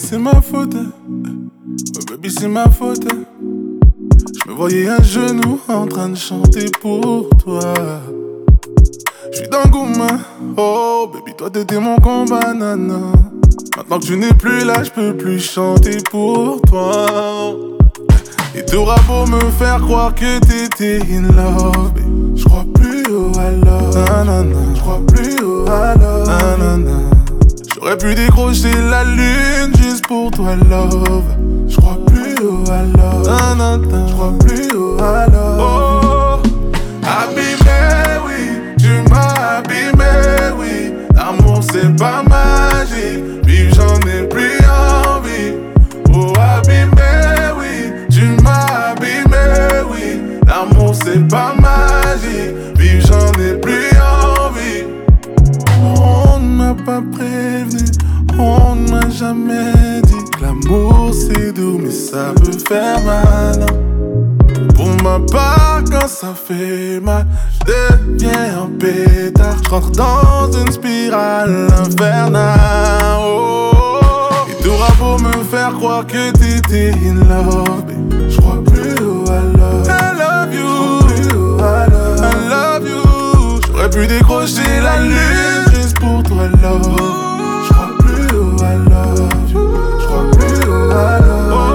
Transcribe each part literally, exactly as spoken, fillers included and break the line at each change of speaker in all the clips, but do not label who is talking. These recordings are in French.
c'est ma faute. Ouais, baby, c'est ma faute. Je me voyais à genoux en train de chanter pour toi. J'suis dans le gourmand. Oh, baby, toi t'étais mon combat, nana. Maintenant que tu n'es plus là, j'peux plus chanter pour toi. Et t'auras beau me faire croire que t'étais in love, j'crois plus au alors. Nanana, j'crois plus au alors. Nanana. J'aurais pu décrocher la lune juste pour toi, love. J'crois plus au alors. Nanana, j'crois plus au alors. Oh, abîmé, oui, tu m'as abîmé, oui. L'amour c'est pas magique, vivre j'en ai plus envie. Oh, abîmé, oui, tu m'as abîmé, oui. L'amour c'est pas magique, vivre j'en ai plus envie. On ne m'a pas prévenu, on ne m'a jamais dit que l'amour c'est doux mais ça peut faire mal. Pour ma part, quand ça fait mal, j'deviens un pétard. J'rentre dans une spirale infernale. Oh, et t'auras beau me faire croire que t'étais in love, j'crois plus au alors. I love you, I love you. J'aurais pu décrocher la lune juste pour toi, love. J'crois plus au I love you, j'crois plus au I love you.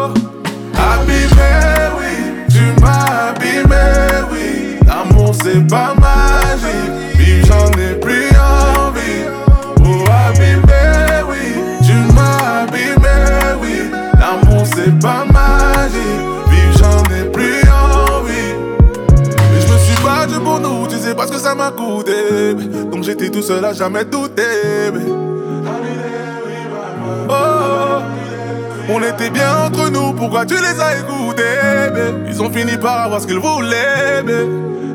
C'est pas magique, vivre j'en ai plus envie. Oh abîmé, oui, tu m'as abîmé, oui. L'amour c'est pas magique, vivre j'en ai plus envie. Mais je me suis battu pour nous, tu sais pas ce que ça m'a coûté. Donc j'étais tout seul à jamais douter. Oh, on était bien entre nous, pourquoi tu les as écoutés? Ils ont fini par avoir ce qu'ils voulaient.